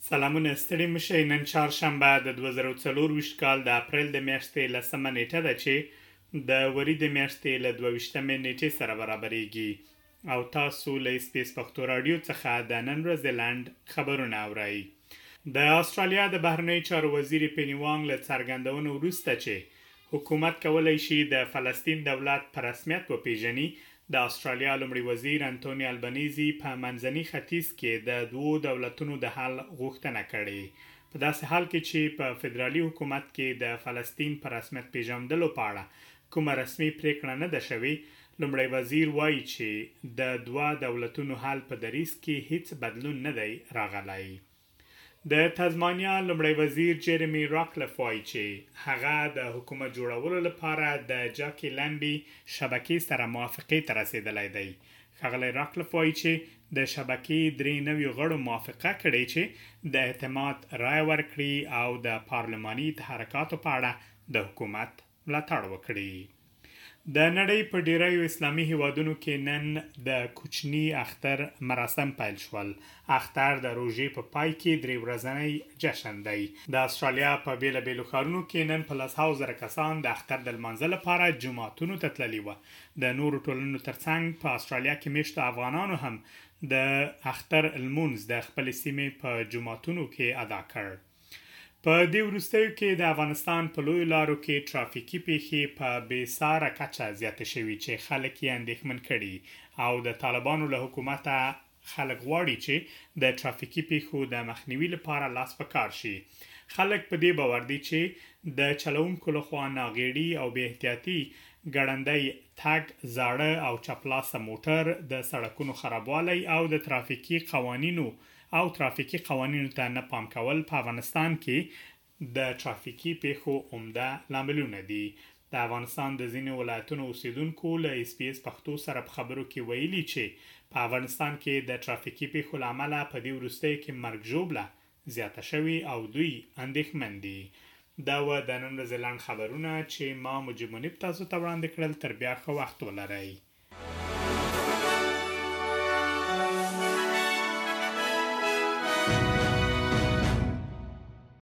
سلامونه ستړي مشئ. نن چهارشنبه د 2024 کال د اپریل د میاشتې 10مه نیټه ده چې د وري د میاشتې له 22مې نیټې سره برابرېږي او تاسو له سپیس پښتو رادیو څخه د نن ورځې لاند خبرونه اورئ. د استرالیا د بهرنیو چارو وزیر پینی وانګ له څرګندونو وروسته چې حکومت کولی شي د فلسطین دولت په رسمیت وپیژني، د استرالیا لومړي وزیر انټونی البنيزي په منځني ختیځ کې د دوو دولتونو د حل غوښتنه کړې، په داسې حال کې چې په فدرالي حکومت کې د فلسطین په رسمیت پیژندلو په اړه کومه رسمي پریکړه نه ده شوې. لومړي وزیر وایي چې د دوه دولتونو حل په دریځ کې هیڅ بدلون نه دی راغلی. د تزمانیا لومړي وزیر جیرمی راکلف وایي چې هغه د حکومت جوړولو لپاره د جاکی لمبي شبکې سره موافقې ته رسیدلی دی. ښاغلی راکلف وایي چې د شبکې 3 نویو غړو موافقه کړې چې د اعتماد رایه ورکړي او د پارلماني تحرکاتو په اړه د حکومت ملاتړ وکړي. د نړۍ په ډیریو اسلامي هیوادونو کې نن د کوچني اختر مراسم پیل شول. اختر د روژې په پای کې 3 ورځنی جشن دی. د استرالیا په بیلابیلو ښارونو کې نن په 100,000 کسان د اختر د لمانځه لپاره جوماتونو ته تللي وو. د نورو ټولنو ترڅنګ په استرالیا کې میشتو افغانانو هم د اختر لمونځ د خپلې سیمې په جوماتونو کې ادا کړ. په دې وروستیو کې د افغانستان په لویو لارو کې ترافیکي پیښې په بېساره کچه زیاتې شوي چې خلک یې اندېښمن کړي او د طالبانو له حکومته خلک غواړي چې د ترافیکي پیښو د مخنیوي لپاره لاس په کار شي. خلک په دې باور دي چې د چلوونکو لخوا ناغېړي او بې احتیاطي ګړندی تګ، زاړه او چپلاسه موټر، د سړکونو خرابوالی او د ترافیکي قوانینو ته نه پام کول په افغانستان کې د ترافیکي پیښو عمده لاملونه دي. د افغانستان د ځینو ولایتونو اوسیدونکو له SBS پښتو سره په خبرو کې ویلي چې په افغانستان کې د ترافیکي پیښو له امله په دې وروستیو کې مرګ ژوبله زیاته شوې او دوی اندېښمن دي. دا و د نن ورځې لاند خبرونه چې ما مجيب منیب تاسو ته وړاندې کړل. تر بیا ښه وخت ولرئ.